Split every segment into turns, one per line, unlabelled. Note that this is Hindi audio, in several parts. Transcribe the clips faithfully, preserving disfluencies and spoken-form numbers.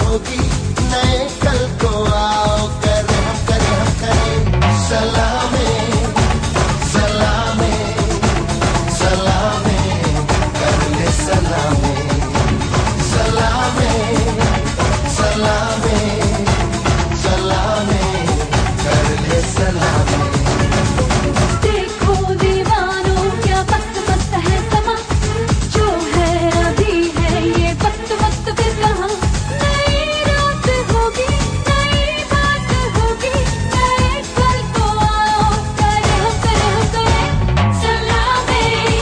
होगी, नए कल को आओ करें हम करें हम करें सलामे सलामे सलामे कर ले सलामे सलामे सलामे सलामे कर ले सलामे।
देखो दीवानों क्या वक्त वक्त है समा, जो है अभी है ये वक्त वक्त फिर कहाँ। नई रात होगी, नई बात होगी, नए कल को आओ करे हम करे हम करे सलामे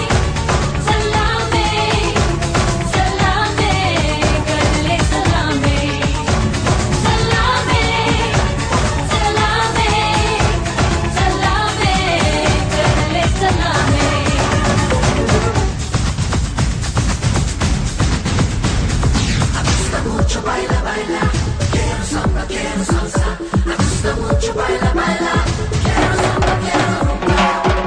सलामे सलामे कर ले सलामे सलामे सलामे सलामे कर ले Salameh.
Mucho baila, baila, quiero samba, quiero salsa. Me gusta mucho baila, baila, quiero samba, quiero rumba.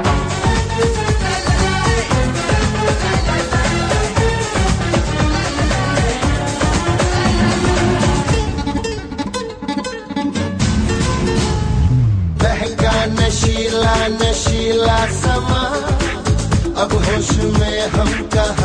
बहका नशीला नशीला समा, अब होश में हम कहाँ